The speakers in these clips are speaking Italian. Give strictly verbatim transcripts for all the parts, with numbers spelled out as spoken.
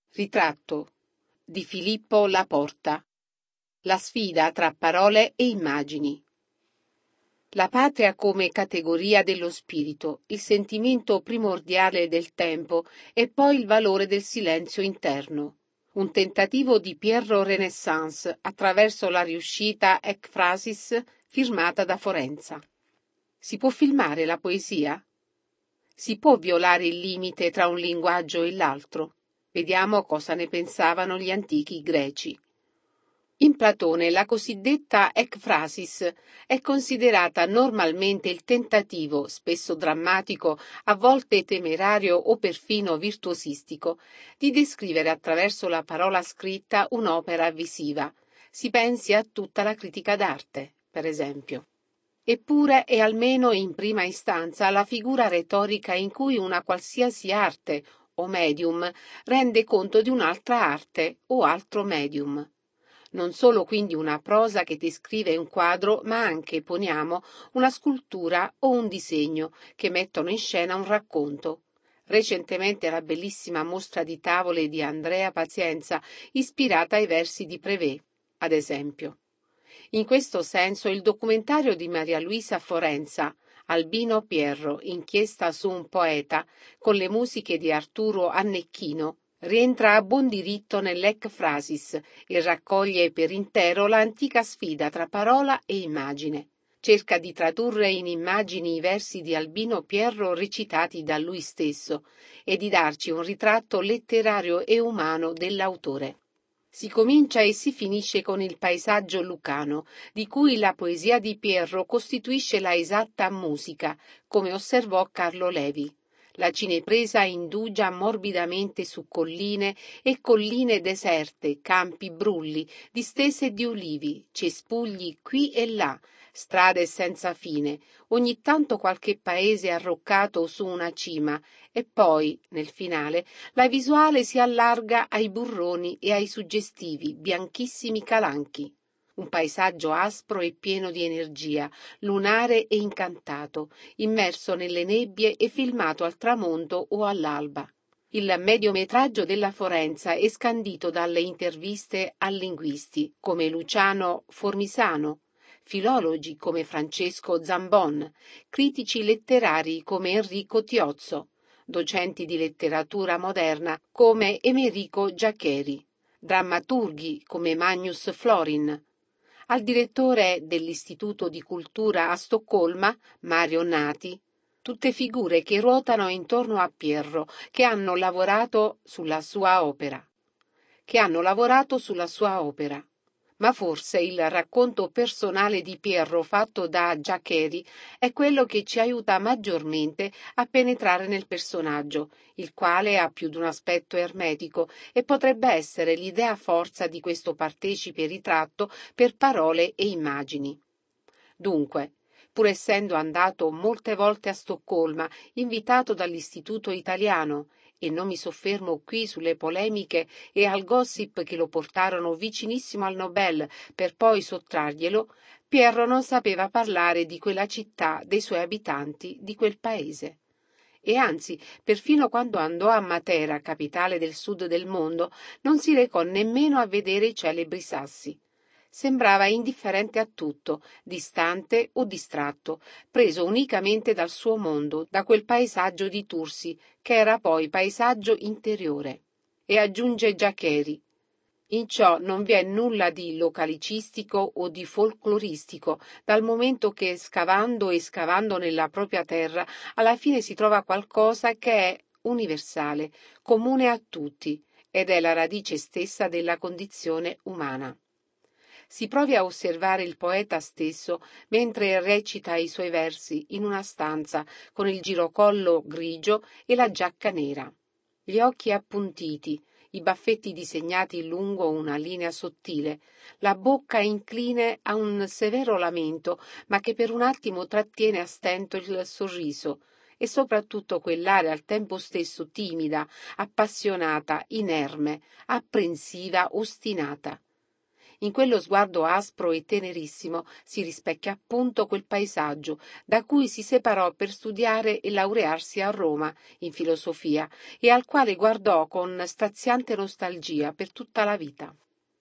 Ritratto di Filippo Laporta. La sfida tra parole e immagini. La patria come categoria dello spirito, il sentimento primordiale del tempo e poi il valore del silenzio interno. Un tentativo di Pierro Renaissance attraverso la riuscita Ekphrasis firmata da Forenza. Si può filmare la poesia? Si può violare il limite tra un linguaggio e l'altro? Vediamo cosa ne pensavano gli antichi greci. In Platone la cosiddetta ekphrasis è considerata normalmente il tentativo, spesso drammatico, a volte temerario o perfino virtuosistico, di descrivere attraverso la parola scritta un'opera visiva. Si pensi a tutta la critica d'arte, per esempio. Eppure è almeno in prima istanza la figura retorica in cui una qualsiasi arte o medium rende conto di un'altra arte o altro medium. Non solo quindi una prosa che descrive un quadro, ma anche, poniamo, una scultura o un disegno che mettono in scena un racconto. Recentemente la bellissima mostra di tavole di Andrea Pazienza, ispirata ai versi di Prévert, ad esempio. In questo senso il documentario di Maria Luisa Forenza, Albino Pierro, inchiesta su un poeta, con le musiche di Arturo Annecchino, rientra a buon diritto nell'ekphrasis e raccoglie per intero l'antica sfida tra parola e immagine. Cerca di tradurre in immagini i versi di Albino Pierro recitati da lui stesso e di darci un ritratto letterario e umano dell'autore. Si comincia e si finisce con il paesaggio lucano, di cui la poesia di Pierro costituisce la esatta musica, come osservò Carlo Levi. La cinepresa indugia morbidamente su colline e colline deserte, campi brulli, distese di ulivi, cespugli qui e là, strade senza fine, ogni tanto qualche paese arroccato su una cima, e poi, nel finale, la visuale si allarga ai burroni e ai suggestivi, bianchissimi calanchi. Un paesaggio aspro e pieno di energia, lunare e incantato, immerso nelle nebbie e filmato al tramonto o all'alba. Il mediometraggio della Forenza è scandito dalle interviste a linguisti come Luciano Formisano, filologi come Francesco Zambon, critici letterari come Enrico Tiozzo, docenti di letteratura moderna come Emerico Giacheri, drammaturghi come Magnus Florin, al direttore dell'Istituto di Cultura a Stoccolma, Mario Nati, tutte figure che ruotano intorno a Pierro, che hanno lavorato sulla sua opera. Che hanno lavorato sulla sua opera. Ma forse il racconto personale di Pierro fatto da Giacheri è quello che ci aiuta maggiormente a penetrare nel personaggio, il quale ha più di un aspetto ermetico e potrebbe essere l'idea forza di questo partecipe ritratto per parole e immagini. Dunque, pur essendo andato molte volte a Stoccolma, invitato dall'Istituto Italiano, e non mi soffermo qui sulle polemiche e al gossip che lo portarono vicinissimo al Nobel per poi sottrarglielo, Pierro non sapeva parlare di quella città, dei suoi abitanti, di quel paese. E anzi, perfino quando andò a Matera, capitale del sud del mondo, non si recò nemmeno a vedere i celebri sassi. Sembrava indifferente a tutto, distante o distratto, preso unicamente dal suo mondo, da quel paesaggio di Tursi, che era poi paesaggio interiore. E aggiunge Giacheri: in ciò non vi è nulla di localicistico o di folcloristico, dal momento che scavando e scavando nella propria terra, alla fine si trova qualcosa che è universale, comune a tutti, ed è la radice stessa della condizione umana. Si provi a osservare il poeta stesso mentre recita i suoi versi in una stanza con il girocollo grigio e la giacca nera, gli occhi appuntiti, i baffetti disegnati lungo una linea sottile, la bocca incline a un severo lamento, ma che per un attimo trattiene a stento il sorriso, e soprattutto quell'aria al tempo stesso timida, appassionata, inerme, apprensiva, ostinata. In quello sguardo aspro e tenerissimo si rispecchia appunto quel paesaggio da cui si separò per studiare e laurearsi a Roma in filosofia e al quale guardò con straziante nostalgia per tutta la vita.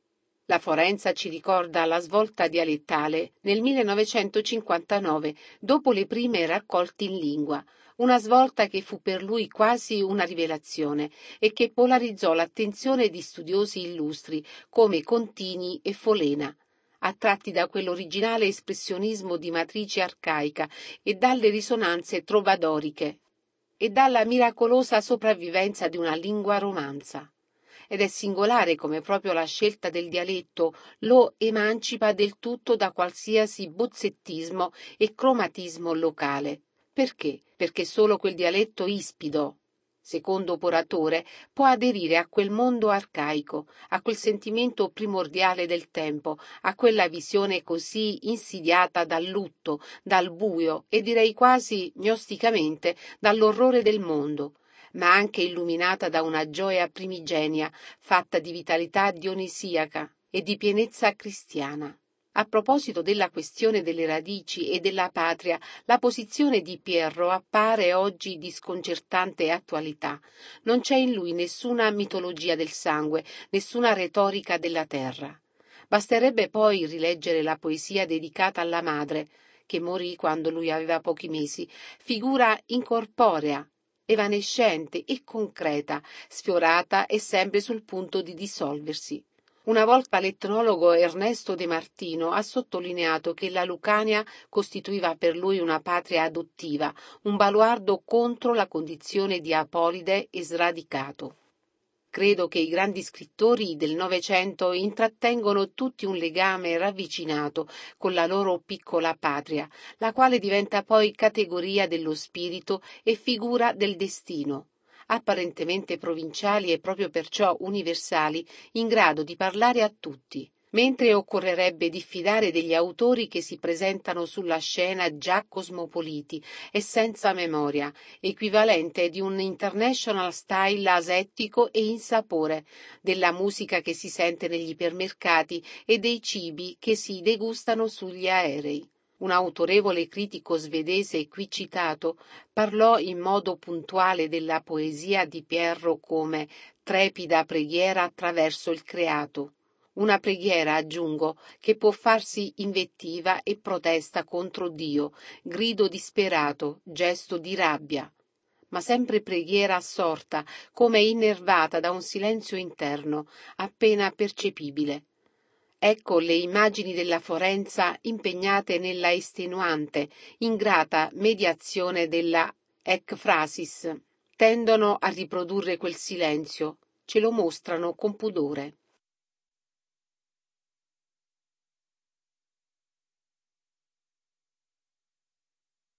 La Forenza ci ricorda la svolta dialettale nel millenovecentocinquantanove, dopo le prime raccolte in lingua, una svolta che fu per lui quasi una rivelazione e che polarizzò l'attenzione di studiosi illustri come Contini e Folena, attratti da quell'originale espressionismo di matrice arcaica e dalle risonanze trovadoriche e dalla miracolosa sopravvivenza di una lingua romanza. Ed è singolare come proprio la scelta del dialetto lo emancipa del tutto da qualsiasi bozzettismo e cromatismo locale. Perché? Perché solo quel dialetto ispido, secondo Poratore, può aderire a quel mondo arcaico, a quel sentimento primordiale del tempo, a quella visione così insidiata dal lutto, dal buio e direi quasi gnosticamente dall'orrore del mondo, ma anche illuminata da una gioia primigenia, fatta di vitalità dionisiaca e di pienezza cristiana. A proposito della questione delle radici e della patria, la posizione di Pierro appare oggi di sconcertante attualità. Non c'è in lui nessuna mitologia del sangue, nessuna retorica della terra. Basterebbe poi rileggere la poesia dedicata alla madre, che morì quando lui aveva pochi mesi, figura incorporea, evanescente e concreta, sfiorata e sempre sul punto di dissolversi. Una volta l'etnologo Ernesto De Martino ha sottolineato che la Lucania costituiva per lui una patria adottiva, un baluardo contro la condizione di apolide e sradicato. Credo che i grandi scrittori del Novecento intrattengono tutti un legame ravvicinato con la loro piccola patria, la quale diventa poi categoria dello spirito e figura del destino, apparentemente provinciali e proprio perciò universali, in grado di parlare a tutti. Mentre occorrerebbe diffidare degli autori che si presentano sulla scena già cosmopoliti e senza memoria, equivalente di un international style asettico e insapore, della musica che si sente negli ipermercati e dei cibi che si degustano sugli aerei. Un autorevole critico svedese qui citato parlò in modo puntuale della poesia di Pierro come trepida preghiera attraverso il creato. Una preghiera, aggiungo, che può farsi invettiva e protesta contro Dio, grido disperato, gesto di rabbia, ma sempre preghiera assorta, come innervata da un silenzio interno, appena percepibile. Ecco le immagini della Forenza impegnate nella estenuante, ingrata mediazione della ekphrasis. Tendono a riprodurre quel silenzio, ce lo mostrano con pudore.